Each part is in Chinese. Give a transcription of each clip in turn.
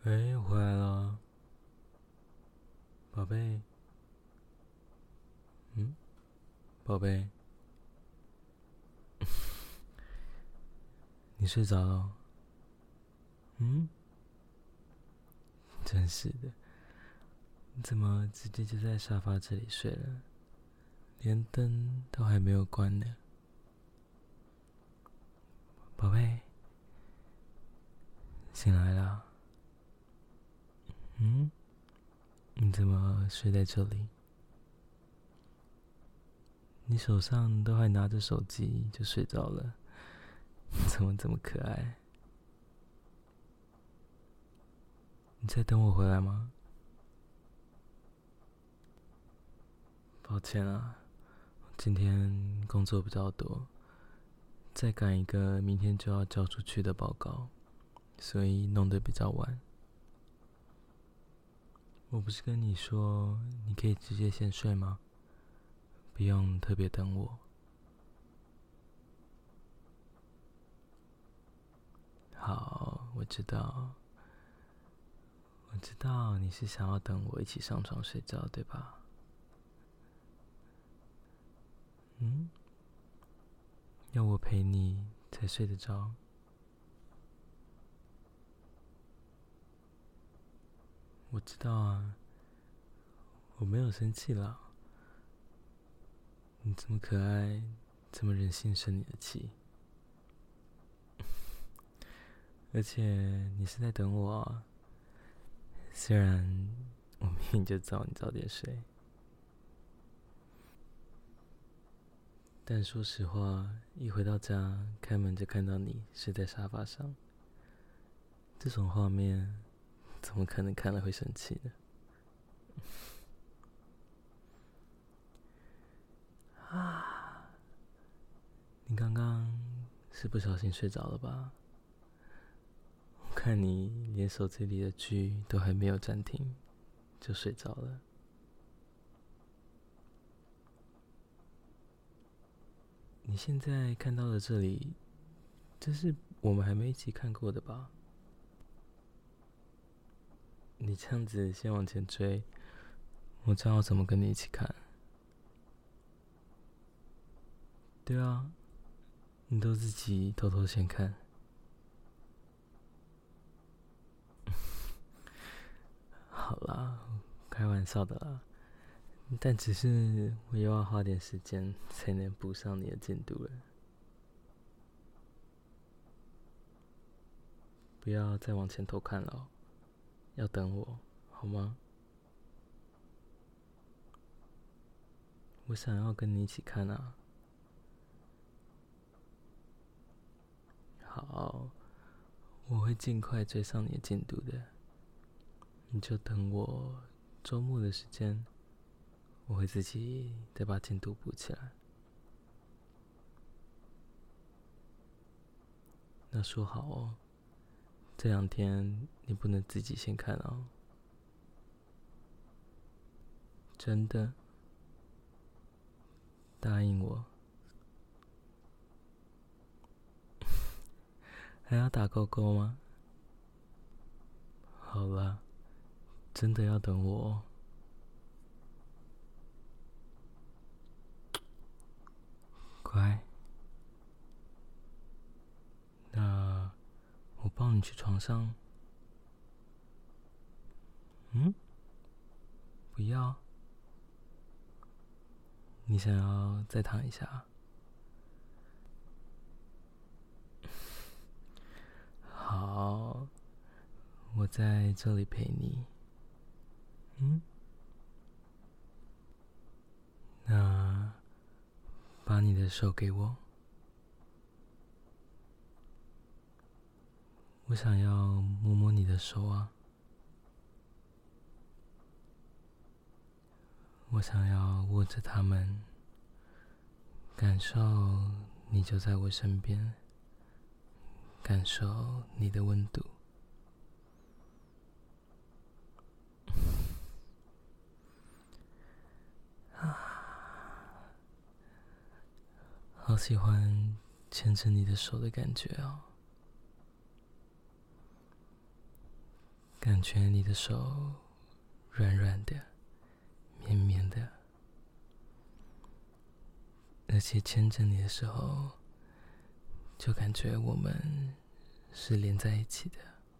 喂，我回来了，宝贝。嗯，宝贝，你睡着了？嗯，真是的，你怎么直接就在沙发这里睡了？连灯都还没有关呢。宝贝，醒来了。嗯，你怎么睡在这里？你手上都还拿着手机就睡着了，怎么这么可爱？你在等我回来吗？抱歉啊，今天工作比较多，再赶一个明天就要交出去的报告，所以弄得比较晚。我不是跟你说你可以直接先睡吗？不用特别等我。好，我知道你是想要等我一起上床睡觉，对吧？嗯，要我陪你才睡得着。我知道啊，我没有生气啦。你这么可爱，怎么忍心生你的气？而且你是在等我啊，虽然我明明就知道你早点睡，但说实话，一回到家，开门就看到你睡在沙发上，这种画面怎么可能看了会生气呢？你刚刚是不小心睡着了吧？我看你连手机里的剧都还没有暂停，就睡着了。你现在看到的这里，这是我们还没一起看过的吧？你这样子先往前追，我知道怎么跟你一起看。对啊，你都自己偷偷先看。好啦，开玩笑的啦。但只是我又要花点时间才能补上你的进度了。不要再往前偷看了哦，要等我，好吗？我想要跟你一起看啊。好，我会尽快追上你的进度的。你就等我周末的时间，我会自己再把进度补起来。那说好哦，这2天你不能自己先看哦。真的，答应我。还要打勾勾吗？好了，真的要等我哦。乖，那我抱你去床上。嗯，不要，你想要再躺一下？好，我在这里陪你。嗯，那把你的手给我，我想要摸摸你的手啊，我想要握着它们，感受你就在我身边，感受你的温度。好喜欢牵着你的手的感觉哦，感觉你的手软软的、绵绵的，而且牵着你的时候，就感觉我们是连在一起的。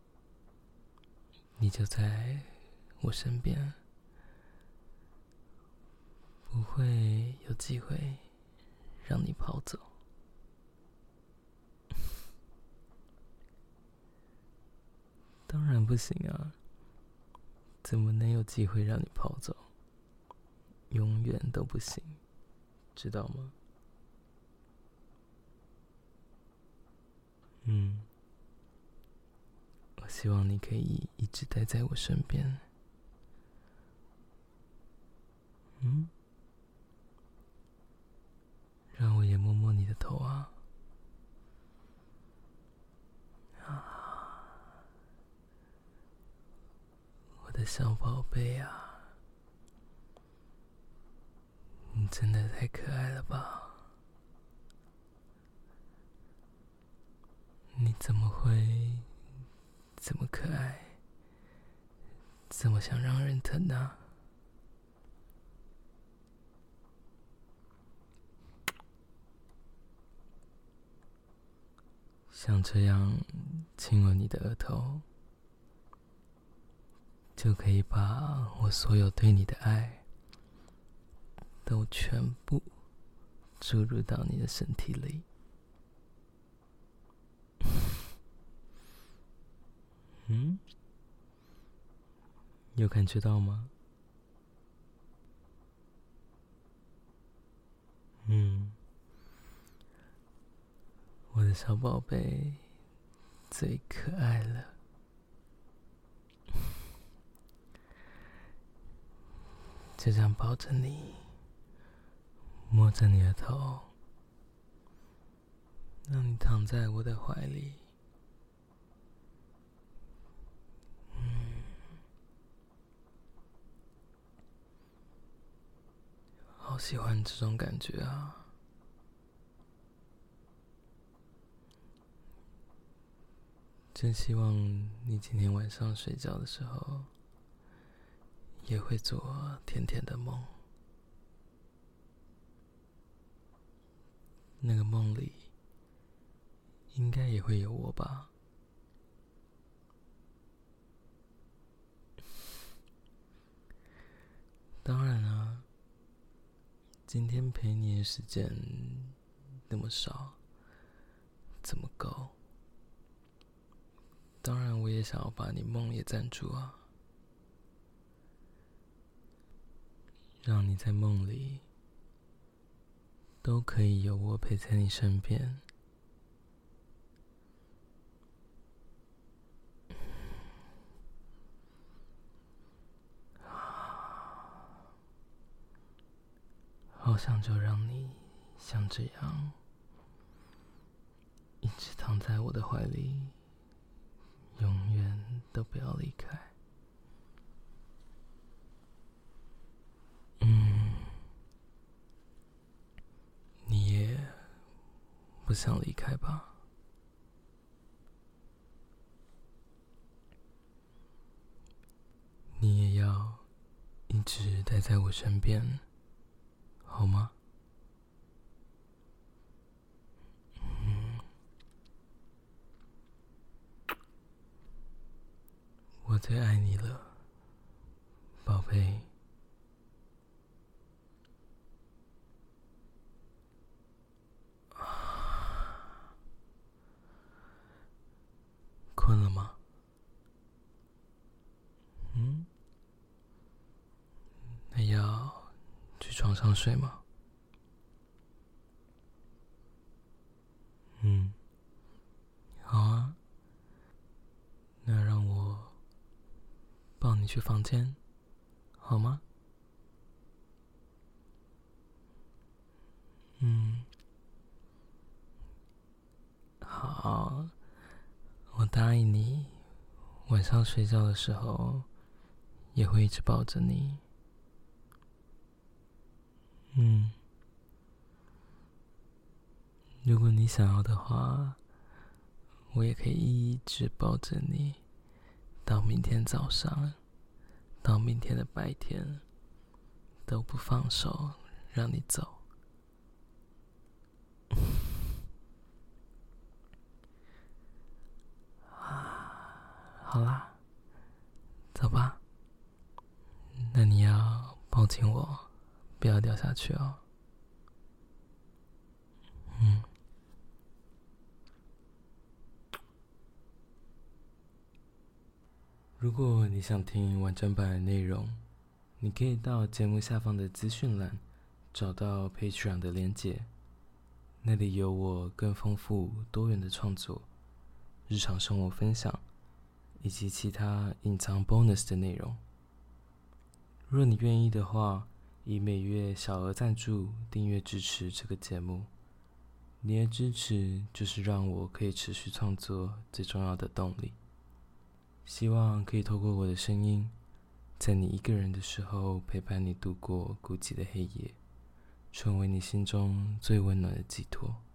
你就在我身边，不会有机会让你跑走。当然不行啊，怎么能有机会让你跑走？永远都不行，知道吗？我希望你可以一直待在我身边。让我也摸摸你的头啊。我的小宝贝啊，你真的太可爱了吧？你怎么会这么可爱，这么想让人疼啊？像这样亲吻你的额头，就可以把我所有对你的爱都全部注入到你的身体里。有感觉到吗？我的小宝贝最可爱了。就这样抱着你，摸着你的头，让你躺在我的怀里。好喜欢这种感觉啊！真希望你今天晚上睡觉的时候，也会做甜甜的梦。那个梦里，应该也会有我吧？当然啊，今天陪你的时间那么少，怎么够？当然，我也想要把你梦也占住啊，让你在梦里都可以有我陪在你身边。好想就让你像这样，一直躺在我的怀里，永远都不要离开。你也不想离开吧？你也要一直待在我身边，好吗？我最爱你了，宝贝。困了吗？那要去床上睡吗？好啊。那让我抱你去房间，好吗？好，我答应你，晚上睡觉的时候也会一直抱着你。如果你想要的话，我也可以一直抱着你， 到明天早上，到明天的白天，都不放手让你走。好啦，走吧。那你要抱紧我，不要掉下去哦。如果你想听完整版的内容，你可以到节目下方的资讯栏找到 Patreon 的连结，那里有我更丰富多元的创作、日常生活分享以及其他隐藏 bonus 的内容。若你愿意的话，以每月小额赞助订阅支持这个节目，你的支持就是让我可以持续创作最重要的动力。希望可以透过我的声音，在你一个人的时候陪伴你度过孤寂的黑夜，成为你心中最温暖的寄托。